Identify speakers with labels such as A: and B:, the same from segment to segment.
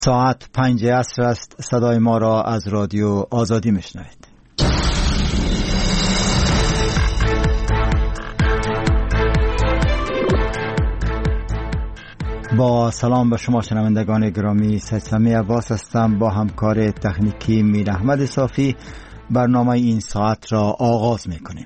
A: ساعت 5 عصر است. صدای ما را از رادیو آزادی میشنوید. با سلام به شما شنوندگان گرامی، سلسله عباس هستم. با همکار تکنیکی میر احمد صافی برنامه این ساعت را آغاز میکنیم.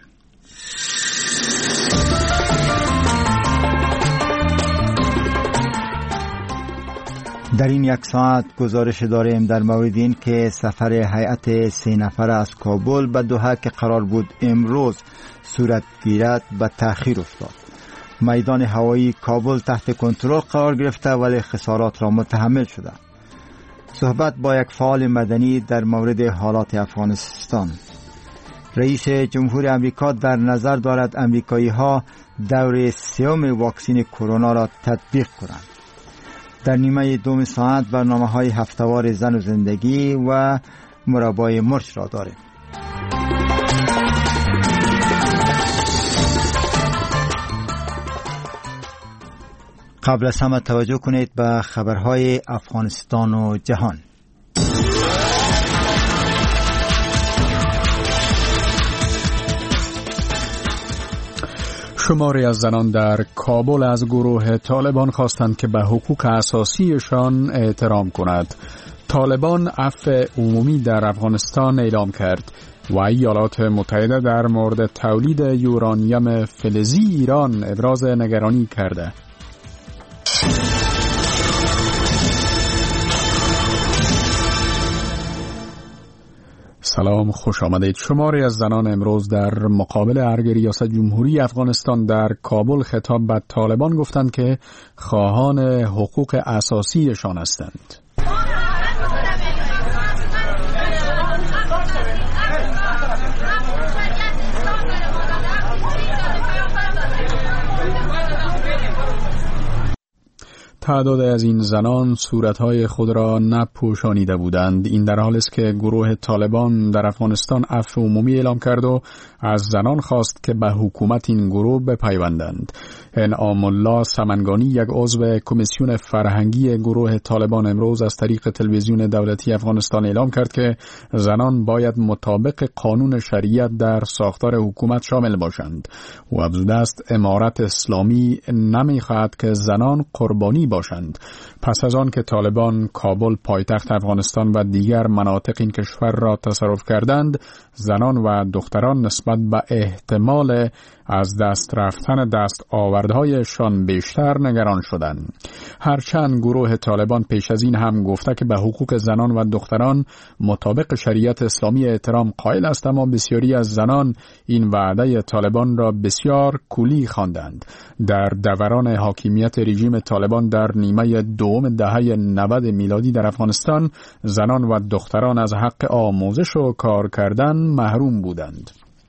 A: در این یک ساعت گزارش داریم در مورد این که سفر هیئت 3 نفره از کابل به دوحه که قرار بود امروز صورت گیرد به تأخیر افتاد. میدان هوایی کابل تحت کنترل قرار گرفته ولی خسارات را متحمل شده. صحبت با یک فعال مدنی در مورد حالات افغانستان. رئیس جمهور امریکا در نظر دارد امریکایی ها دور 3 واکسن کرونا را تطبیق کنند. در نیمه دوم ساعت برنامه های هفتهوار زن و زندگی و مربای مرچ را داریم. قبل از همه توجه کنید به خبرهای افغانستان و جهان.
B: شماری از زنان در کابل از گروه طالبان خواستند که به حقوق اساسیشان احترام کند. طالبان عفو عمومی در افغانستان اعلام کرد و ایالات متحده در مورد تولید یورانیم فلزی ایران ابراز نگرانی کرده. سلام، خوش آمدید. شماری از زنان امروز در مقابل ارگ ریاست جمهوری افغانستان در کابل خطاب به طالبان گفتند که خواهان حقوق اساسیشان هستند. تعداد از این زنان صورتهای خود را نپوشانیده بودند. این در حالی است که گروه طالبان در افغانستان عفو عمومی اعلام کرد و از زنان خواست که به حکومت این گروه بپیوندند. انعام الله سمنگانی، یک عضو کمیسیون فرهنگی گروه طالبان، امروز از طریق تلویزیون دولتی افغانستان اعلام کرد که زنان باید مطابق قانون شریعت در ساختار حکومت شامل باشند. او افزوده است امارت اسلامی نمی‌خواهد که زنان قربانی باشند. پس از آن که طالبان کابل پایتخت افغانستان و دیگر مناطق این کشور را تصرف کردند، زنان و دختران نسبت به احتمال از دست رفتن دست آوردهایشان بیشتر نگران شدند. هرچند گروه طالبان پیش از این هم گفته که به حقوق زنان و دختران مطابق شریعت اسلامی احترام قائل است، اما بسیاری از زنان این وعده طالبان را بسیار کولی خواندند. در دوران حاکمیت رژیم طالبان در نیمه دوم دهه 90 میلادی در افغانستان، زنان و دختران از حق آموزش و کار کردن محروم بودند.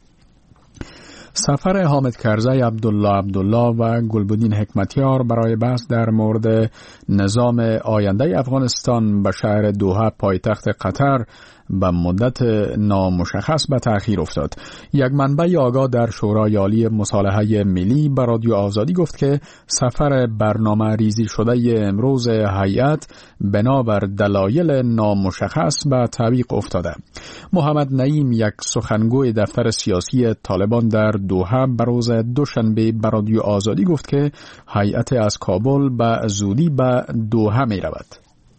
B: سفر حامد کرزی، عبدالله و گلبدین حکمتیار برای بحث در مورد نظام آینده افغانستان به شهر دوحه پایتخت قطر به مدت نامشخص به تأخیر افتاد. یک منبع آگاه در شورای عالی مصالحه ملی به رادیو آزادی گفت که سفر برنامه ریزی شده امروز هیئت بنابر دلایل نامشخص به تعویق افتاده. محمد نعیم، یک سخنگوی دفتر سیاسی طالبان در دوحه، به روز دوشنبه به رادیو آزادی گفت که هیئت از کابل به زودی به دوحه می رود.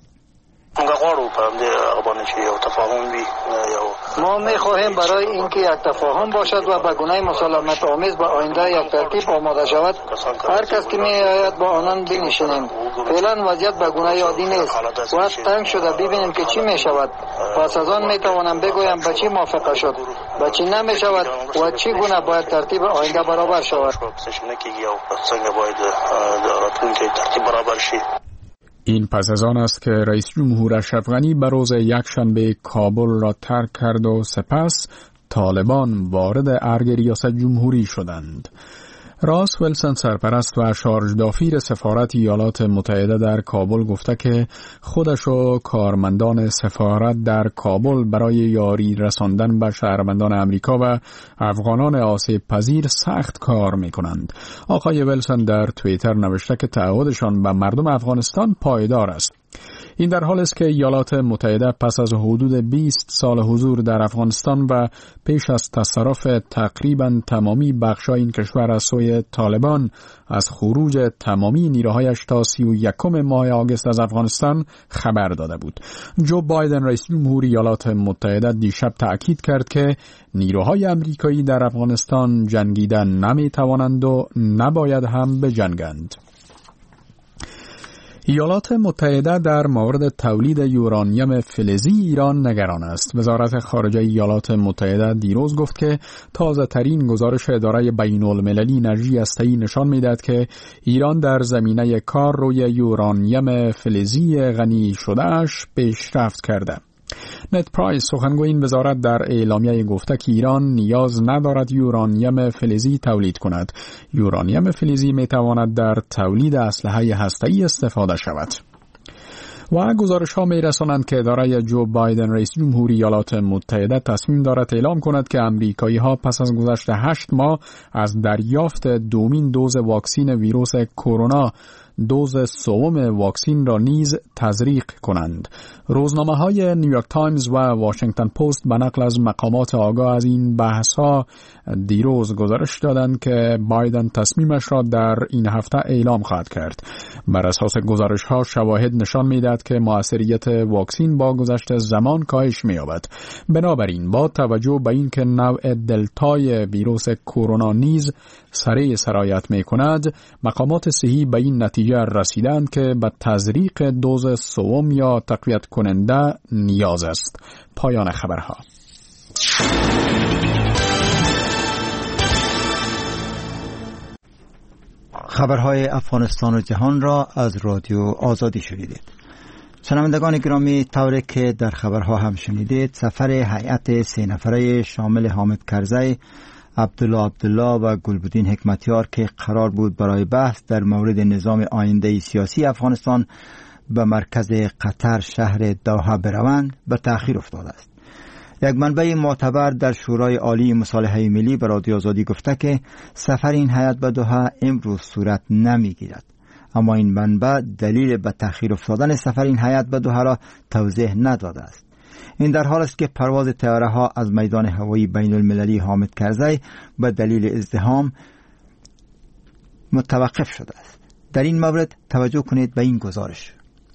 C: ما می‌خواهیم برای اینکه یک تفاهم باشد و به گونه مسالمت آمیز به آینده یک ترتیب آماده شود، هر کس که می‌آید با آنان بنشینیم. فعلا وضعیت به گونه عادی نیست. وقت تنگ شده، ببینیم که چی می‌شود. پس از آن می‌توانم بگویم به چی موافقه شد، به چی نمی‌شود و چی گونه باید ترتیب آینده برابر شود.
B: این پس از آن است که رئیس جمهور اشرف غنی به روز یکشنبه کابل را ترک کرد و سپس طالبان وارد ارگ ریاست جمهوری شدند. راس ولسن، سرپرست و شارژ دافیر سفارت ایالات متحده در کابل، گفته که خودش و کارمندان سفارت در کابل برای یاری رساندن به شهروندان امریکا و افغانان آسیب پذیر سخت کار می کنند. آقای ولسن در توییتر نوشته که تعهدشان به مردم افغانستان پایدار است. این در حال است که ایالات متحده پس از حدود 20 سال حضور در افغانستان و پیش از تصرف تقریباً تمامی بخش‌های این کشور از سوی طالبان از خروج تمامی نیروهایش تا 31 ماه آگوست از افغانستان خبر داده بود. جو بایدن رئیس جمهور ایالات متحده دیشب تأکید کرد که نیروهای آمریکایی در افغانستان جنگیدن نمی‌توانند و نباید هم بجنگند. ایالات متحده در مورد تولید یورانیم فلزی ایران نگران است. وزارت خارجه ایالات متحده دیروز گفت که تازه ترین گزارش اداره بین المللی انرژی هسته‌ای نشان می‌دهد که ایران در زمینه کار روی یورانیم فلزی غنی شده‌اش پیشرفت کرده. نت پرایس سخنگوی این وزارت در اعلامیه گفته که ایران نیاز ندارد یورانیم فلزی تولید کند. یورانیم فلزی می تواند در تولید اسلحه هسته‌ای استفاده شود. و گزارش ها می رسانند که اداره جو بایدن رئیس جمهور ایالات متحده تصمیم دارد اعلام کند که امریکایی ها پس از گذشت 8 ماه از دریافت دومین دوز واکسین ویروس کرونا دوز سوم واکسین را نیز تزریق کنند. روزنامه‌های نیویورک تایمز و واشنگتن پست به نقل از مقامات آگاه از این بحث‌ها دیروز گزارش دادند که بایدن تصمیمش را در این هفته اعلام خواهد کرد. بر اساس گزارش‌ها شواهد نشان می‌دهد که موثریت واکسین با گذشت زمان کاهش می‌یابد. بنابراین با توجه به اینکه نوع دلتای ویروس کرونا نیز سریع سرایت می‌کند، مقامات صحی به این نتیجه رسیدند که به تزریق دوز سوم یا تقویت کننده نیاز است. پایان خبرها.
A: خبرهای افغانستان و جهان را از رادیو آزادی شنیدید. شنوندگان گرامی، طوری که در خبرها هم شنیدید، سفر هیئت 3 نفره شامل حامد کرزی، عبدالله و گلبدین حکمتیار که قرار بود برای بحث در مورد نظام آینده سیاسی افغانستان به مرکز قطر شهر دوحه بروند به تأخیر افتاده است. یک منبع معتبر در شورای عالی مصالحه ملی به رادیو آزادی گفته که سفر این هیئت به دوحه امروز صورت نمیگیرد، اما این منبع دلیل به تأخیر افتادن سفر این هیئت به دوحه را توضیح نداده است. این در حال است که پرواز طیاره ها از میدان هوایی بین المللی حامد کرزی به دلیل ازدحام متوقف شده است. در این مورد توجه کنید به این گزارش.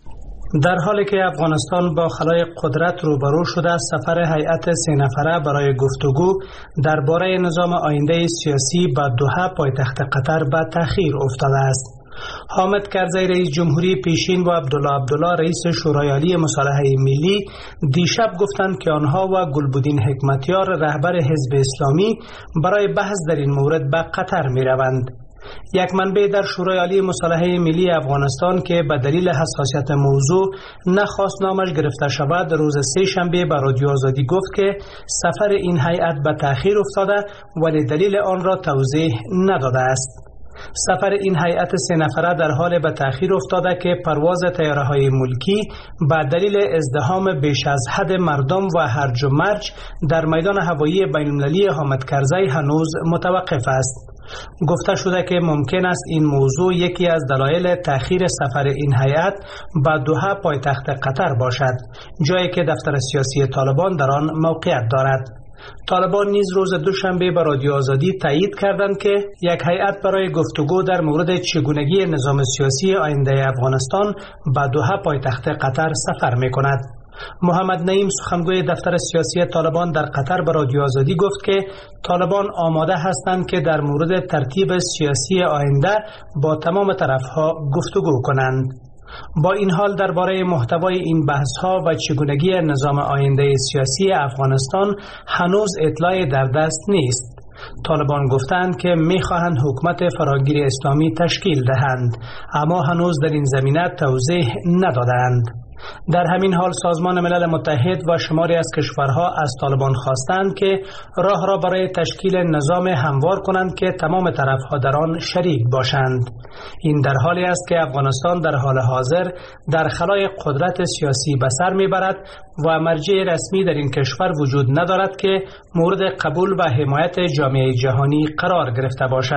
D: در حالی که افغانستان با خلای قدرت روبرو شده، سفر هیئت 3 نفره برای گفتگو درباره نظام آینده سیاسی به دوحه پایتخت قطر به تأخیر افتاده است. حامد کرزی رئیس جمهوری پیشین و عبدالله رئیس شورای عالی مصالحه ملی دیشب گفتند که آنها و گلبدین حکمتیار رهبر حزب اسلامی برای بحث در این مورد به قطر می روند. یک منبع در شورای عالی مصالحه ملی افغانستان که به دلیل حساسیت موضوع نخواست نامش گرفته شود، روز 3 شنبه به رادیو آزادی گفت که سفر این هیئت به تأخیر افتاده ولی دلیل آن را توضیح نداده است. سفر این هیئت 3 نفره در حال به تأخیر افتاده که پرواز طیاره‌های ملکی به دلیل ازدحام بیش از حد مردم و هرج و مرج در میدان هوایی بین‌المللی حامد کرزی هنوز متوقف است. گفته شده که ممکن است این موضوع یکی از دلایل تأخیر سفر این هیئت به دوحه پایتخت قطر باشد، جایی که دفتر سیاسی طالبان در آن موقعیت دارد. طالبان نیز روز دوشنبه به رادیو آزادی تایید کردند که یک هیئت برای گفتگو در مورد چگونگی نظام سیاسی آینده افغانستان به دوحه پایتخت قطر سفر می‌کند. محمد نعیم سخنگوی دفتر سیاسی طالبان در قطر به رادیو آزادی گفت که طالبان آماده هستند که در مورد ترتیب سیاسی آینده با تمام طرفها گفتگو کنند. با این حال درباره محتوای این بحث‌ها و چگونگی نظام آینده سیاسی افغانستان هنوز اطلاعی در دست نیست. طالبان گفتند که می‌خواهند حکومت فراگیر اسلامی تشکیل دهند، اما هنوز در این زمینه توضیح ندادند. در همین حال سازمان ملل متحد و شماری از کشورها از طالبان خواستند که راه را برای تشکیل نظام هموار کنند که تمام طرفها در آن شریک باشند. این در حالی است که افغانستان در حال حاضر در خلای قدرت سیاسی به سر میبرد و مرجع رسمی در این کشور وجود ندارد که مورد قبول و حمایت جامعه جهانی قرار گرفته باشد.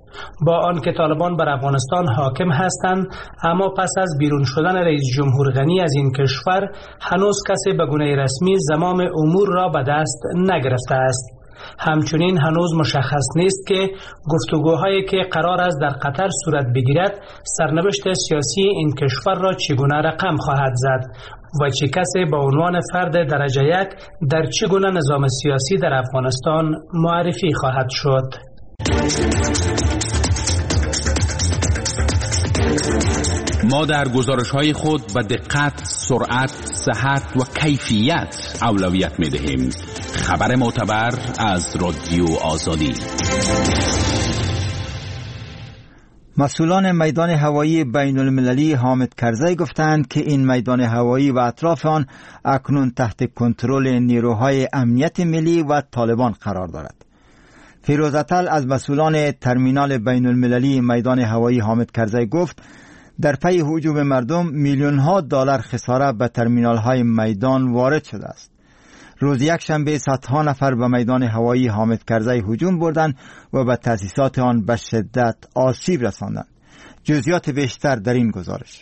D: با آنکه طالبان بر افغانستان حاکم هستند، اما پس از بیرون شدن رئیس جمهور غنی از این کشور هنوز کسی به گونه رسمی زمام امور را به دست نگرفته است. همچنین هنوز مشخص نیست که گفتگوهایی که قرار است در قطر صورت بگیرد سرنوشت سیاسی این کشور را چگونه رقم خواهد زد و چه کسی با عنوان فرد درجه یک در چگونه نظام سیاسی در افغانستان معرفی خواهد شد.
E: ما در گزارش‌های خود به دقت، سرعت، صحت و کیفیت اولویت می‌دهیم. خبر معتبر از رادیو آزادی.
A: مسئولان میدان هوایی بین المللی حامد کرزی گفتند که این میدان هوایی و اطراف آن اکنون تحت کنترل نیروهای امنیت ملی و طالبان قرار دارد. فیروز اتل از مسئولان ترمینال بین المللی میدان هوایی حامد کرزی گفت در پی هجوم مردم میلیون ها دلار خساره به ترمینال های میدان وارد شده است. روز یکشنبه صدها نفر به میدان هوایی حامد کرزی هجوم بردند و به تأسیسات آن به شدت آسیب رساندند. جزئیات بیشتر در این گزارش.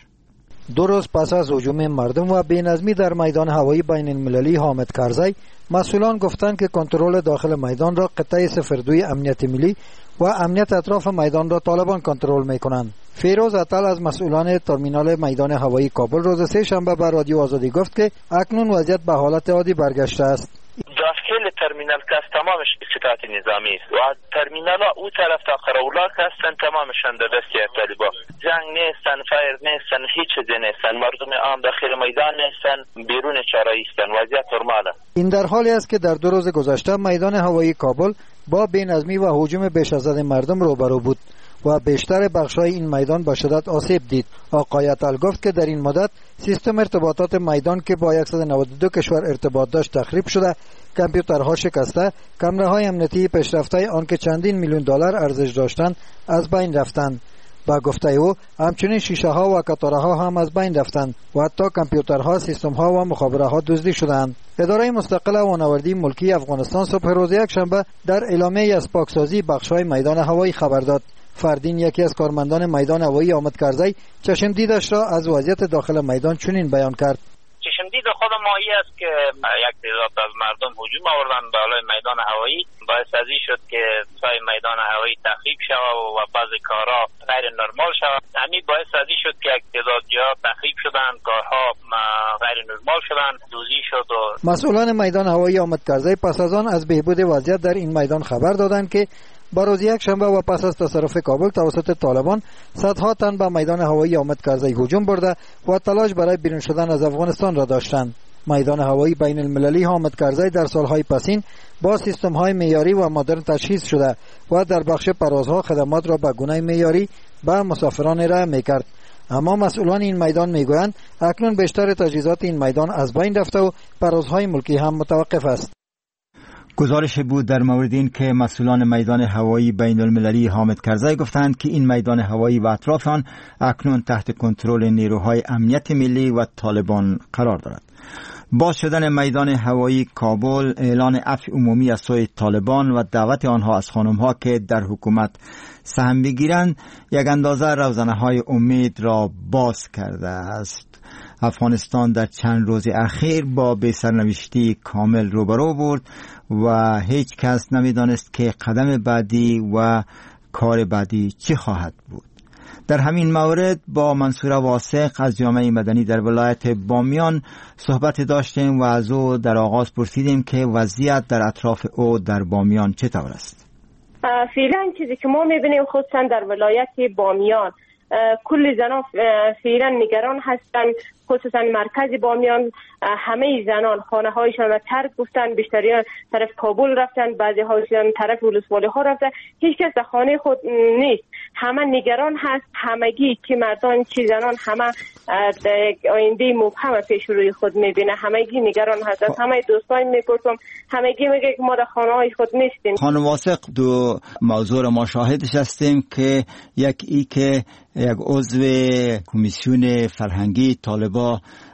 F: 2 روز پس از هجوم مردم و بی‌نظمی در میدان هوایی بین المللی حامد کرزی، مسئولان گفتند که کنترل داخل میدان را قطعه 02 امنیت ملی و امنیت اطراف میدان را طالبان کنترل می‌کنند. فیروز اتل از مسئولان ترمینال میدان هوایی کابل روز سه شنبه به رادیو آزادی گفت که اکنون وضعیت به حالت عادی برگشته است.
G: داخل ترمینال که تمامش استطاعت نظامی است و ترمینال ها او طرف تا قراولا که هستن تمامشان در دست طالبان. جنگ نیستن، فایر نیستن، هیچ چیزی نیستن، مردم عام داخل میدان نیستن، بیرون چارایی هستن، وضعیت نرماله.
F: این در حالی است که در 2 روز گذشته میدان هوایی کابل با بی‌نظمی و هجوم بیش از حد مردم روبرو بود و بیشتر بخش‌های این میدان با شدت آسیب دید. آقای اتل گفت که در این مدت سیستم ارتباطات میدان که با 192 کشور ارتباط داشت تخریب شده، کامپیوترها شکسته، کامراهای امنیتی پیشرفته آن که چندین میلیون دلار ارزش داشتند از بین رفتند. با گفته او همچنین شیشه ها و کتاره ها هم از بین رفتند و حتی کامپیوترها، سیستم ها و مخابره ها دزدی شدند. اداره مستقل وانوردی ملکی افغانستان صبح روز یکشنبه در اعلامیه از پاکسازی بخش‌های میدان هوایی خبر داد. فردین، یکی از کارمندان میدان هوایی حامد کرزی، چشم دیدش را از وضعیت داخل میدان چنین بیان کرد.
G: چشم دید خود ما است که یک تعداد از مردم هجوم آوردن به بالای میدان هوایی، باعث از این شد که سای میدان هوایی تخریب شود و بعضی کارها غیر نرمال شود. همین باعث از این شد که یک تعداد جاها تخریب شدن، کارها غیر نرمال شدن، دوزی شد. و
F: مسئولان میدان هوایی حامد کرزی پس از آن از بهبود وضعیت در این میدان خبر دادند که با روز یکشنبه و پس از تصرف کابل توسط طالبان صدها تن به میدان هوایی حامد کرزی هجوم برده و تلاش برای بیرون شدن از افغانستان را داشتند. میدان هوایی بین المللی حامد کرزی در سالهای پسین با سیستم های معیاری و مدرن تجهیز شده و در بخش پروازها خدمات را به گونه معیاری به مسافران ارائه میکرد. اما مسئولان این میدان میگویند اکنون بیشتر تجهیزات این میدان از بین رفته و پروازهای ملکی هم متوقف است.
A: گزارش بود در مورد این که مسئولان میدان هوایی بین المللی حامد کرزی گفتند که این میدان هوایی و اطراف آن اکنون تحت کنترل نیروهای امنیت ملی و طالبان قرار دارد. باز شدن میدان هوایی کابل اعلان عفو عمومی از سوی طالبان و دعوت آنها از خانم‌ها که در حکومت سهم بگیرند یک اندازه روزنه‌های امید را باز کرده است. افغانستان در چند روز اخیر با بی‌سرنوشتی کامل روبرو بود و هیچ کس نمی‌دانست که قدم بعدی و کار بعدی چه خواهد بود. در همین مورد با منصور واثق از جامعه مدنی در ولایت بامیان صحبت داشتیم و از او در آغاز پرسیدیم که وضعیت در اطراف او در بامیان چطور است.
H: فعلا چیزی که ما می‌بینیم خصوصا در ولایت بامیان کل زنان فعلا نگران هستند، خصوصا مرکز بامیان همه زنان خانه هایشان را ترک گفتن، بیشتری طرف کابل رفتن، بعضی هایشان طرف ولسوالی ها رفتن، هیچ کس در خانه خود نیست، همه نگران هست، همگی که مردان چی زنان همه آینده مبهم پیش روی خود میبینه، همگی نگران هست. از همه دوستان میپرسم، همگی میگه که ما در خانه های خود نیستیم.
A: خانم واثق، دو موضوع ما شاهدش هستیم که یک عضو کمیسیون فرهنگی طالبا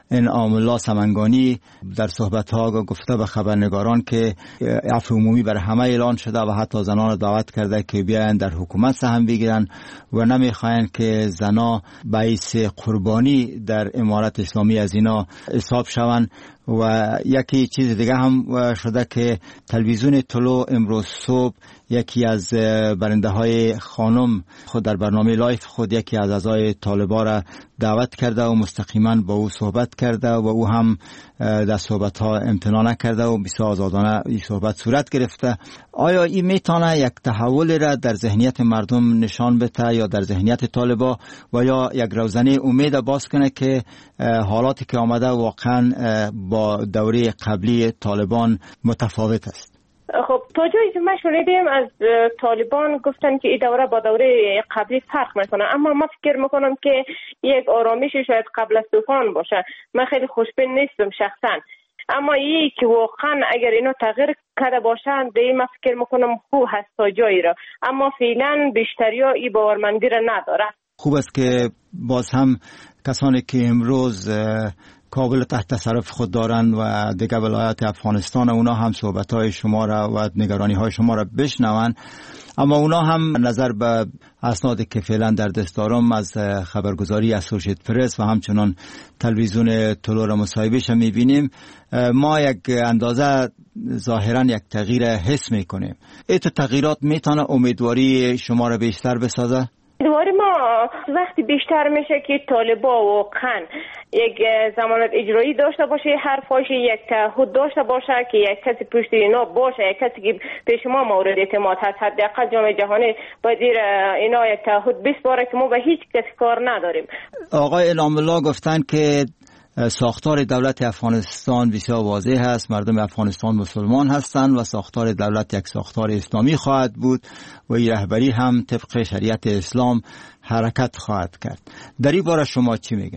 A: انعام الله سمنگانی در صحبت‌ها گفته به خبرنگاران که عفو عمومی بر همه اعلان شده و حتی زنان را دعوت کرده که بیاین در حکومت سهم بگیرن و نمیخواین که زنا باعث قربانی در امارت اسلامی از اینا حساب شوند. و یکی چیز دیگه هم شده که تلویزیون طلوع امروز صبح یکی از برنده های خانم خود در برنامه لایف خود یکی از اعضای طالبان را دعوت کرده و مستقیما با او صحبت کرده و او هم در صحبت ها امتناع نکرده و بسیار آزادانه این صحبت صورت گرفته. آیا این میتونه یک تحول را در ذهنیت مردم نشان بده یا در ذهنیت طالبان و یا یک روزنه امید باز کنه که حالاتی که آمده واقعا با دوره قبلی طالبان متفاوت است؟
H: خب تا جایی که ما شنیدیم از طالبان گفتن که این دوره با دوره قبلی فرق میکنه، اما من فکر میکنم که یک آرامش شاید قبل از طوفان باشه. من خیلی خوشبین نیستم شخصا، اما این که واقعا اگر اینا تغییر کرده باشن به این من فکر میکنم خوب هست تا جایی را، اما فعلا بیشتری ها این باورمندی را نداره.
A: خوب است که باز هم کسانی که امروز کابل تحت تصرف خود دارند و دیگر ولایات افغانستان اونا هم صحبت‌های شما را و نگرانی‌های شما را بشنوند، اما اونا هم نظر به اسنادی که فعلا در دست دارم از خبرگزاری اسوشییتد پرس و همچنان تلویزیون طلوع را مصاحبهش می‌بینیم ما یک اندازه ظاهراً یک تغییر حس می‌کنیم. این تغییرات میتونه امیدواری شما را بیشتر بسازه؟
H: امیدواری ما وقتی بیشتر میشه که طالبا واقعا یک ضمانت اجرایی داشته باشه، حرفاش یک تعهد داشته باشه که یک کسی پشت اینا باشه، یک کسی که پیش ما مورد اعتماد هست. حداقل جامعه جهانی باید اینا یک تعهد بسپاره که ما به هیچ کسی کار نداریم.
A: آقای انعام الله گفتن که ساختار دولت افغانستان بسیار واضح است، مردم افغانستان مسلمان هستند و ساختار دولت یک ساختار اسلامی خواهد بود و این رهبری هم طبق شریعت اسلام حرکت خواهد کرد. در این باره شما چی میگن؟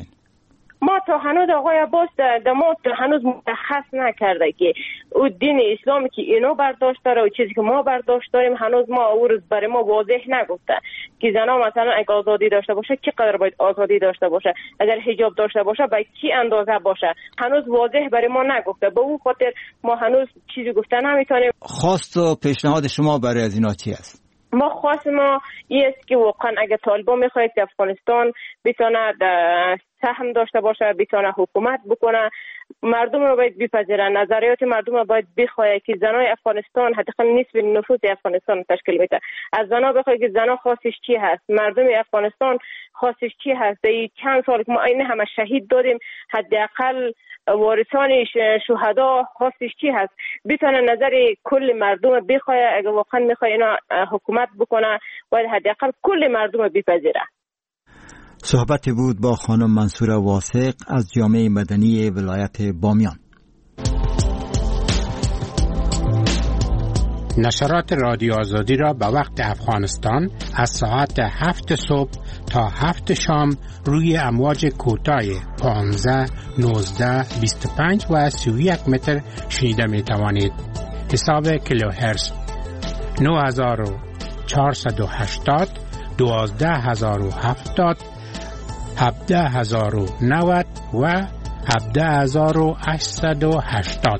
H: ما تا هنوز آقای عباس ما هنوز مشخص نکرده که او دین اسلامی که اینو برداشت داره و چیزی که ما برداشت داریم هنوز ما او روز برای ما واضح نگفته که زنها مثلا اگه آزادی داشته باشه چقدر باید آزادی داشته باشه، اگر حجاب داشته باشه به چی اندازه باشه، هنوز واضح برای ما نگفته. به اون خاطر ما هنوز چیزی گفته نمیتونیم.
A: خواست و پیشنهاد شما برای از اینا چی است؟
H: ما خواست ما این است که واقعا اگه طالبان میخواید که افغانستان بتونه سهم داشته باشه، بتونه حکومت بکنه، مردم رو باید بپذیره، نظریات مردم رو باید بخواه که زنای افغانستان حداقل نصف نفوس افغانستان تشکیل میده. از زنا بخواه که زنا خواستش چی هست، مردم افغانستان خواستش چی هست. این چند سال که ما این همه شهید دادیم، حداقل وارثان شهدا خواستش چی هست، بتونه نظر کل مردم بخواه. اگه واقعا میخواه اینا حکومت بکنه باید حداقل کل مردم رو بپذیره.
A: صحبتی بود با خانم منصوره واثق از جامعه مدنی ولایت بامیان.
I: نشرات رادیو آزادی را به وقت افغانستان از ساعت 7 صبح تا 7 شام روی امواج کوتاه 15, 19, 25 و 31 متر شنیده می توانید. حساب کیلوهرتز 9480, 12070, 17090 و 17880.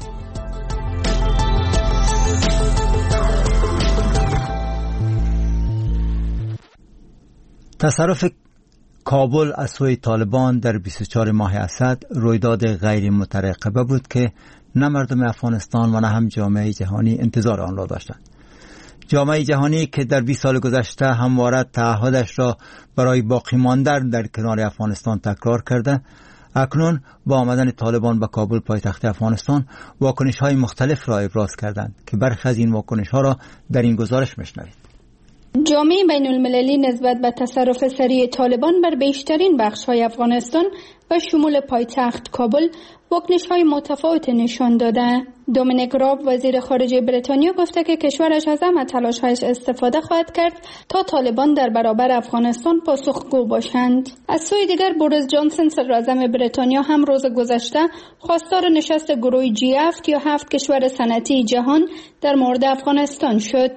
A: تصرف کابل از سوی طالبان در 24 ماه اسد رویداد غیر مترقبه بود که نه مردم افغانستان و نه هم جامعه جهانی انتظار آن را داشتند. جامعه جهانی که در 20 سال گذشته همواره تعهدش را برای باقی ماندن در کنار افغانستان تکرار کرده، اکنون با آمدن طالبان به کابل پایتخت افغانستان واکنش‌های مختلف را ابراز کردند که برخی از این واکنش‌ها را در این گزارش میشنوید.
J: جامعه بین المللی نسبت به تصرف سریع طالبان بر بیشترین بخش‌های افغانستان و شمول پایتخت کابل واکنش‌های متفاوت نشان داده. دومینیک راب وزیر خارجه بریتانیا گفته که کشورش از همه تلاش‌هایش استفاده خواهد کرد تا طالبان در برابر افغانستان پاسخگو باشند. از سوی دیگر بوریس جانسون صدراعظم بریتانیا هم روز گذشته خواستار نشست گروه G7 یا 7 کشور صنعتی جهان در مورد افغانستان شد.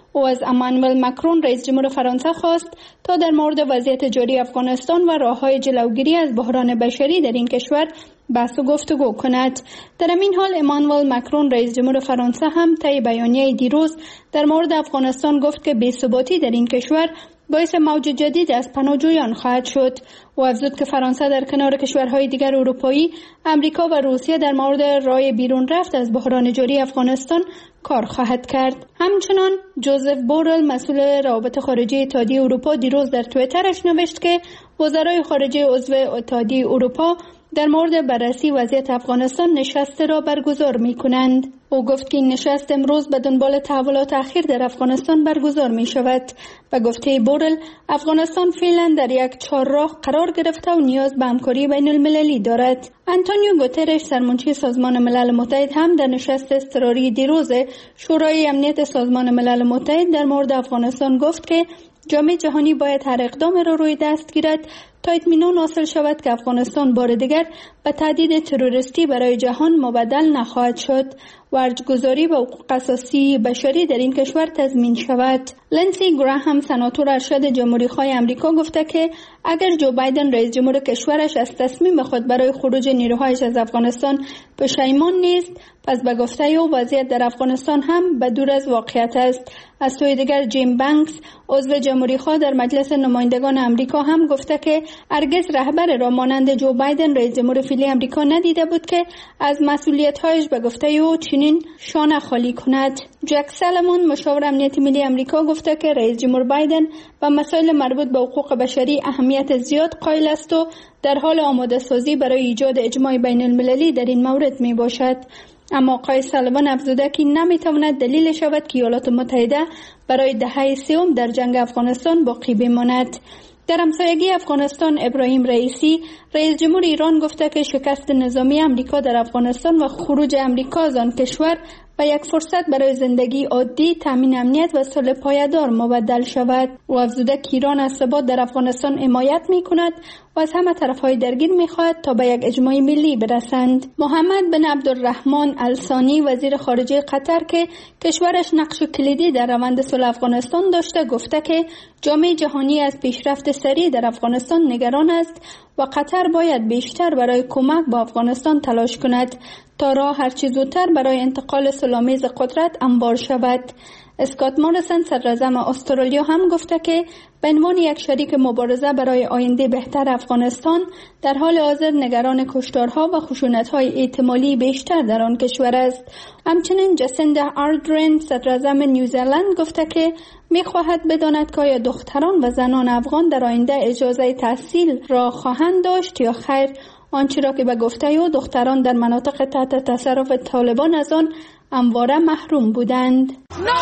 J: او از امانوئل مکرون رئیس جمهور فرانسه خواست تا در مورد وضعیت جاری افغانستان و راه‌های جلوگیری از بحران بشری در این کشور بحث و گفتگو کند. در این حال امانوئل مکرون رئیس جمهور فرانسه هم طی بیانیه دیروز در مورد افغانستان گفت که بی‌ثباتی در این کشور باعث موج جدید از پناهجویان خواهد شد و افزود که فرانسه در کنار کشورهای دیگر اروپایی، امریکا و روسیه در مورد راه بیرون رفت از بحران جاری افغانستان کار خواهد کرد. همچنان جوزف بورل مسئول روابط خارجه اتحادیه اروپا دیروز در توییترش نوشت که وزرای خارجه عضو اتحادیه اروپا در مورد بررسی وضعیت افغانستان نشست را برگزار می کنند. او گفت که این نشست امروز به دنبال تحولات اخیر در افغانستان برگزار می شود. به گفته بورل، افغانستان فعلا در یک چهارراه قرار گرفته و نیاز به همکاری بین المللی دارد. آنتونیو گوترش سرمنشی سازمان ملل متحد هم در نشست اضطراری دیروز شورای امنیت سازمان ملل متحد در مورد افغانستان گفت که جامعه جهانی باید هر اقدام را روی دست گیرد تا اطمینان حاصل شود که افغانستان بار دیگر به تهدید تروریستی برای جهان مبدل نخواهد شد و ارزش‌گذاری به حقوق اساسی بشری در این کشور تضمین شود. لنسی گراهام سناتور ارشد جمهوری‌خواه آمریکا گفته که اگر جو بایدن رئیس جمهور کشورش از تصمیم خود برای خروج نیروهایش از افغانستان پشیمان نیست، پس به گفته او وضعیت در افغانستان هم به دور از واقعیت است. از سوی دیگر جیم بانکس عضو جمهوری‌خواه در مجلس نمایندگان آمریکا هم گفته که هرگز رهبر را مانند جو بایدن رئیس جمهور فعلی آمریکا ندیده بود که از مسئولیت‌هایش به گفته او چنین شانه خالی کند. جک سالمون مشاور امنیت ملی آمریکا گفته که رئیس جمهور بایدن به مسائل مربوط به حقوق بشری اهمیت زیاد قائل است و در حال آماده سازی برای ایجاد اجماع بین المللی در این مورد می باشد. اما آقای سالوان افزوده که نمیتواند دلیل شود که ایالات متحده برای دهه سوم در جنگ افغانستان باقی بماند. در همسایگی افغانستان ابراهیم رئیسی رئیس جمهور ایران گفته که شکست نظامی امریکا در افغانستان و خروج امریکا از آن کشور و یک فرصت برای زندگی عادی، تامین امنیت و صلح پایدار مبدل شود. و افزوده که ایران از ثبات در افغانستان حمایت می کند و از همه طرفهای درگیر می خواهد تا به یک اجماع ملی برسند. محمد بن عبدالرحمن الثانی وزیر خارجه قطر که کشورش نقش کلیدی در روند صلح افغانستان داشته گفته که جامعه جهانی از پیشرفت سریع در افغانستان نگران است و قطر باید بیشتر برای کمک به افغانستان تلاش کند تا راه هرچه زودتر برای انتقال صلح‌آمیز قدرت هموار شود. اسکات موریسن صدراعظم استرالیا هم گفته که به عنوان یک شریک مبارزه برای آینده بهتر افغانستان در حال حاضر نگران کشتارها و خشونت‌های احتمالی بیشتر در آن کشور است. همچنین جسیندا آردرن صدراعظم نیوزلند گفته که می‌خواهد بداند که آیا دختران و زنان افغان در آینده اجازه تحصیل را خواهند داشت یا خیر، آنچه را که به گفته او دختران در مناطق تحت تصرف طالبان از آن همواره محروم بودند.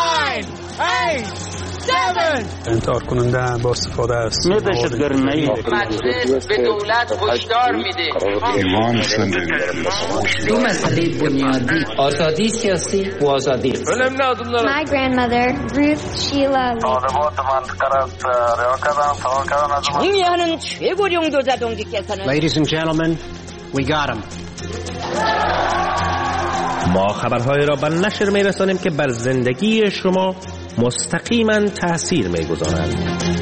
K: 9 8 7
B: انتحار کننده با استفاده است.
K: مجلس به دولت هشدار میده.
L: دو مسئله بنیادی، آزادی سیاسی و آزادی.
M: My grandmother Ruth Sheila
N: Ladies and gentlemen, we got him.
O: ما خبرهای را به نشر می‌رسانیم که بر زندگی شما مستقیما تأثیر می‌گذارند.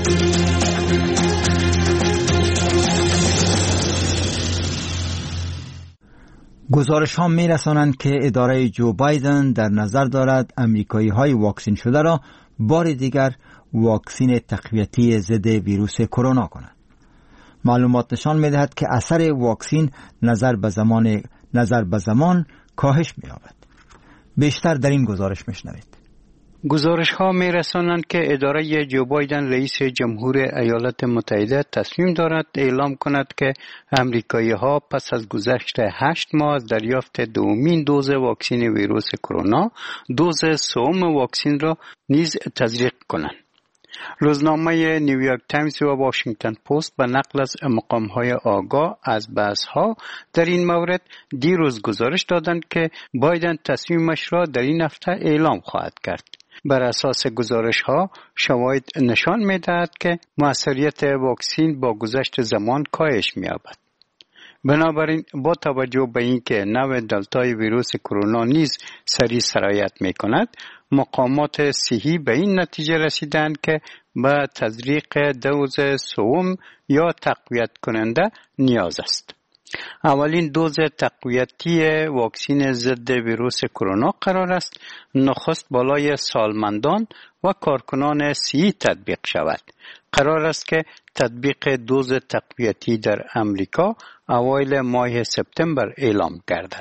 A: گزارش ها می‌رسانند که اداره جو بایدن در نظر دارد امریکایی های واکسین شده را بار دیگر واکسین تقویتی ضد ویروس کرونا کنند. معلومات نشان می‌دهد که اثر واکسین نظر به زمان کاهش می‌یابد. بیشتر در این گزارش می‌شنوید.
P: گزارش ها می رسانند که اداره جو بایدن رئیس جمهور ایالات متحده تصمیم دارد اعلام کند که امریکایی ها پس از گذشت 8 ماه از دریافت دومین دوز واکسن ویروس کرونا، دوز سوم واکسن را نیز تزریق کنند. روزنامه نیویورک تایمز و واشنگتن پست به نقل از مقام‌های آگاه از بحث‌ها در این مورد دیروز گزارش دادند که بایدن تصمیمش را در این هفته اعلام خواهد کرد. بر اساس گزارش‌ها شواهد نشان می‌دهد که موثریت واکسن با گذشت زمان کاهش می‌یابد. بنابراین با توجه به اینکه نوع دلتای ویروس کرونا نیز سریع سرایت می‌کند، مقامات صحی به این نتیجه رسیدند که به تزریق دوز سوم یا تقویت کننده نیاز است. اولین دوز تقویتی واکسن ضد ویروس کرونا قرار است نخست بالای سالمندان و کارکنان صحی تطبیق شود. قرار است که تطبیق دوز تقویتی در امریکا اوایل ماه سپتامبر اعلام گردد.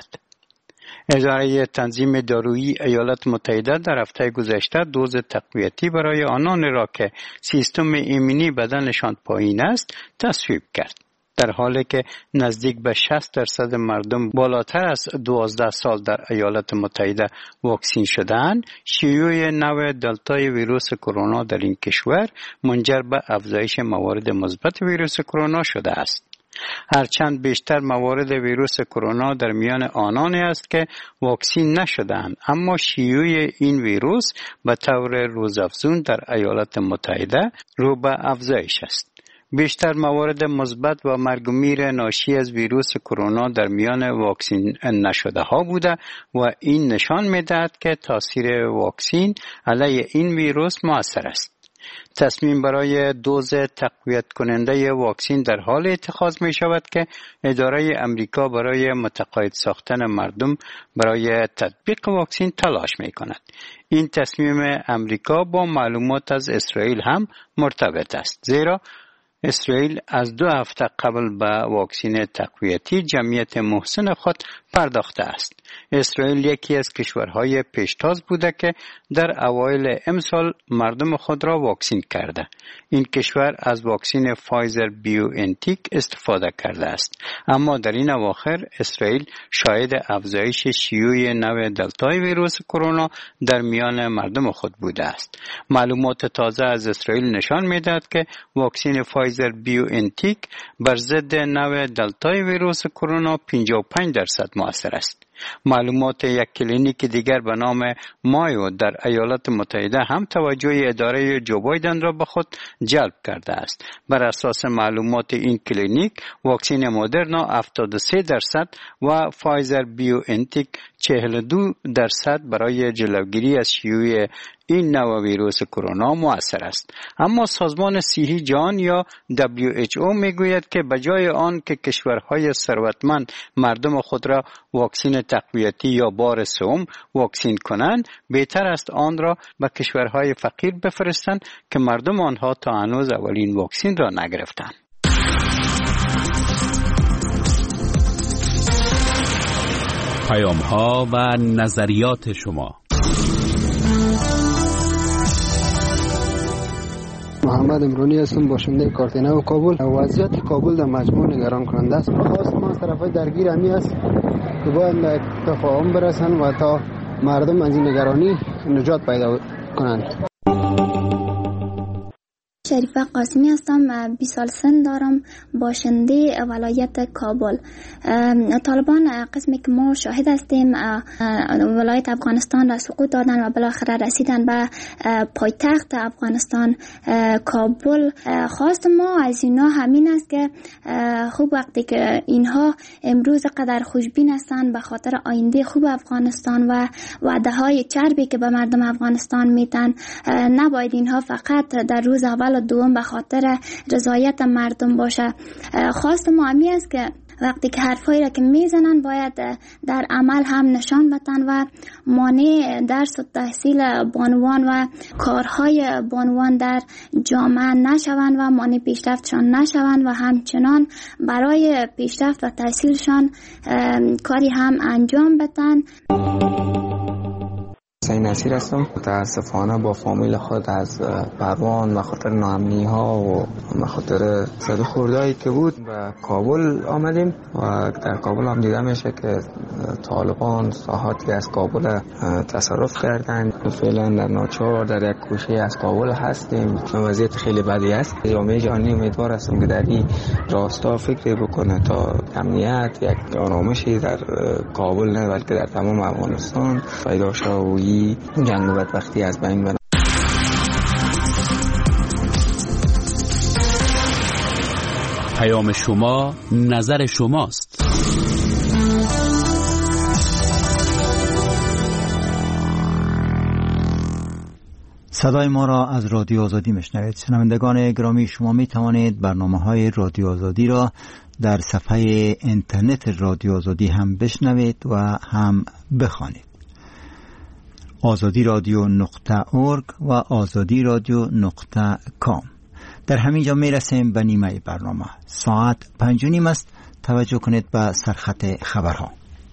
P: اداره تنظیم دارویی ایالات متحده در هفته گذشته دوز تقویتی برای آنان را که سیستم ایمنی بدنشان پایین است تصویب کرد. در حالی که نزدیک به 60% مردم بالاتر از 12 سال در ایالات متحده واکسین شدند، شیوع نو دلتای ویروس کرونا در این کشور منجر به افزایش موارد مثبت ویروس کرونا شده است. هرچند بیشتر موارد ویروس کرونا در میان آنانی است که واکسین نشدند، اما شیوع این ویروس به طور روزافزون در ایالات متحده رو به افزایش است. بیشتر موارد مثبت و مرگ و میر ناشی از ویروس کرونا در میان واکسین نشده ها بوده و این نشان می‌دهد که تاثیر واکسین علیه این ویروس مؤثر است. تصمیم برای دوز تقویت کننده واکسن در حال اتخاذ می شود که اداره امریکا برای متقاعد ساختن مردم برای تطبیق واکسن تلاش می کند. این تصمیم امریکا با معلومات از اسرائیل هم مرتبط است، زیرا اسرائیل از 2 هفته قبل به واکسن تقویتی جمعیت محسن خود پرداخته است. اسرائیل یکی از کشورهای پیشتاز بوده که در اوایل امسال مردم خود را واکسین کرده. این کشور از واکسن فایزر بیو انتیک استفاده کرده است، اما در این اواخر اسرائیل شاهد افزایش شیوع نو دلتای ویروس کرونا در میان مردم خود بوده است. معلومات تازه از اسرائیل نشان می‌دهد که واکسن فایزر بیو انتیک بر ضد نو دلتای ویروس کرونا 55% مؤثر است. معلومات یک کلینیک دیگر به نام مایو در ایالات متحده هم توجه اداره جو بایدن را به خود جلب کرده است. بر اساس معلومات این کلینیک واکسن مدرنا 73% و فایزر بیو انتیک 42% برای جلوگیری از شیوع این نوع ویروس کرونا مؤثر است. اما سازمان صحی جهان یا WHO میگوید که بجای آن که کشورهای ثروتمند مردم خود را واکسن تقویتی یا بار سوم واکسین کنند، بهتر است آن را به کشورهای فقیر بفرستند که مردم آنها تا هنوز اولین واکسن را نگرفتند.
E: پیام‌ها و نظریات شما.
Q: محمد امرانی هستم، باشنده کارتنو کابل. وضعیت کابل در مجموع نگران کننده است. خواست ما از طرفای درگیر همی است که باید به تفاهم برسن و تا مردم از این نگرانی نجات پیدا کنند.
R: شریفه قاسمی هستم، 20 سال سن دارم، باشنده ولایت کابل. طالبان قسمی که ما شاهد هستیم ولایت افغانستان را سقوط دادن و بالاخره رسیدن به پایتخت افغانستان کابل. خواست ما از اینها همین است که خوب وقتی که اینها امروز قدر خوشبین هستند به خاطر آینده خوب افغانستان و وعده های چربی که به مردم افغانستان میتن، نباید اینها فقط در روز اول و دوم به خاطر رضایت مردم باشه. خواست ما همی است که وقتی که حرفایی را که میزنن باید در عمل هم نشان بدن و مانع درس و تحصیل بانوان و کارهای بانوان در جامعه نشوند و مانع پیشرفتشان نشوند و همچنان برای پیشرفت و تحصیلشان کاری هم انجام بدن.
S: حسین نصیر هستم. متاسفانه با فامیل خود از پروان به خاطر ناامنی ها و به خاطر زد و خوردهایی که بود به کابل آمدیم و در کابل هم دیده میشه که طالبان ساحاتی از کابل تصرف کردن. فعلا در ناچار در یک گوشه از کابل هستیم. وضعیت خیلی بدی است. جامعه جهانی امیدوار هستم که در این راستا فکر بکنه تا امنیت یک آرامشی در کابل نه بلکه در تمام افغانستان پیدا شه و جنگ و بدبختی از بین بره.
E: پیام شما نظر شماست.
A: صدای ما را از رادیو آزادی میشنوید. شنوندگان گرامی، شما می توانید برنامه‌های رادیو آزادی را در صفحه اینترنت رادیو آزادی هم بشنوید و هم بخوانید. azadi-radio.org و azadi-radio.com. در همینجا می رسیم به نیمه برنامه. ساعت 5:30 است. توجه کنید به سرخط خبرها.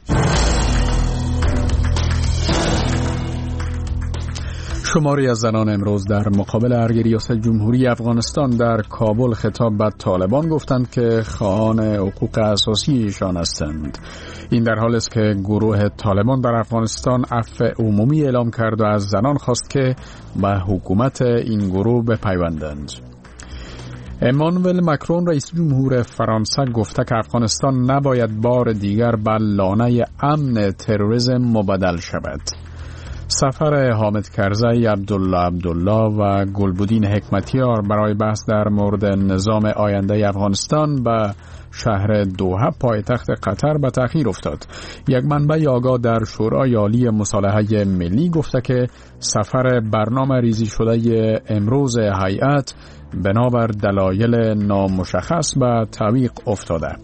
B: شماری از زنان امروز در مقابل ارگ ریاست جمهوری افغانستان در کابل خطاب به طالبان گفتند که خواهان حقوق اساسی ایشان هستند. این در حالی است که گروه طالبان در افغانستان عفو عمومی اعلام کرد و از زنان خواست که به حکومت این گروه بپیوندند. امانوئل مکرون رئیس جمهور فرانسه گفته که افغانستان نباید بار دیگر به لانه امن تروریسم مبدل شود. سفر حامد کرزی، عبدالله و گلبدین حکمتیار برای بحث در مورد نظام آینده افغانستان به شهر دوحه پایتخت قطر به تأخیر افتاد. یک منبع آگاه در شورای عالی مصالحه ملی گفته که سفر برنامه ریزی شده امروز هیئت بنابر دلایل نامشخص به تعویق افتاده.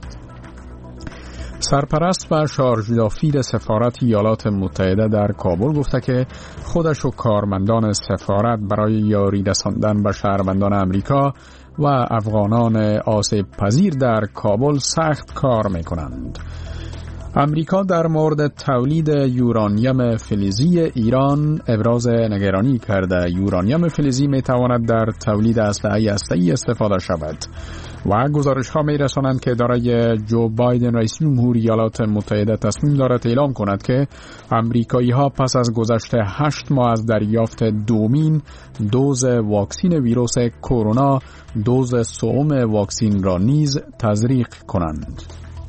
B: سرپرست و شارژ دافیر سفارت ایالات متحده در کابل گفته که خودش و کارمندان سفارت برای یاری رساندن به شهروندان امریکا و افغانان آسیب پذیر در کابل سخت کار می‌کنند. امریکا در مورد تولید یورانیم فلزی ایران ابراز نگرانی کرده. یورانیم فلزی می‌تواند در تولید اسلحه هسته‌ای استفاده شود. و گزارش‌ها می‌رسانند که اداره جو بایدن رئیس جمهور ایالات متحده تصمیم دارد اعلام کند که آمریکایی‌ها پس از گذشت 8 ماه از دریافت دومین دوز واکسن ویروس کرونا دوز سوم واکسن را نیز تزریق کنند.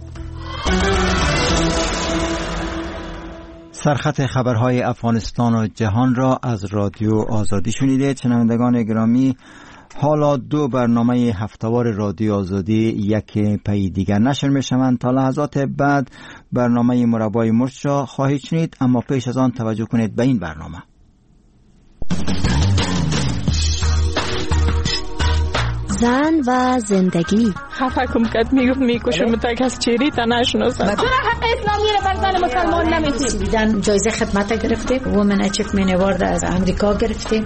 A: سرخط خبرهای افغانستان و جهان را از رادیو آزادی شنیدید. شنوندگان گرامی، حالا 2 برنامه هفته‌وار رادیو آزادی یک پی دیگر نشر می‌شوند. تا لحظات بعد برنامه مربای مرچ را خواهید شنید، اما پیش از آن توجه کنید به این برنامه.
T: زن و زندگی.
U: خفه کم کد میکشم تا کس چیری تا نشناسم.
T: چرا حق اسلامی را بر زن مسلمان نمیتیم؟ دیدن جایزه خدمت گرفتیم، وومن اچیومنت اوارد از امریکا گرفتیم.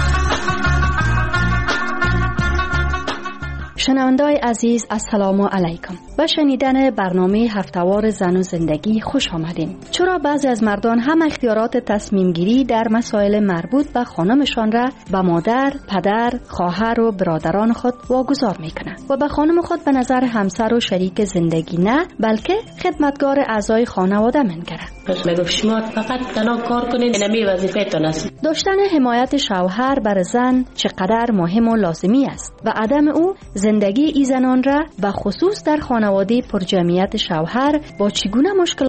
V: شنونده‌های عزیز، السلام علیکم. به شنیدن برنامه هفته‌وار زن و زندگی خوش آمدین. چرا بعضی از مردان هم اختیارات تصمیم گیری در مسائل مربوط به خانمشان را به مادر، پدر، خواهر و برادران خود واگذار میکنند و به خانم خود به نظر همسر و شریک زندگی نه، بلکه خدمتگار اعضای خانواده می‌گیرند.
W: میگفت شما فقط تنها کار کنید، اینمی وظیفه‌تان است.
V: داشتن حمایت شوهر بر زن چقدر مهم و لازمی است و عدم او زندگی ای زنان را به خصوص در خانواده پرجمعیت شوهر با چگونه مشکل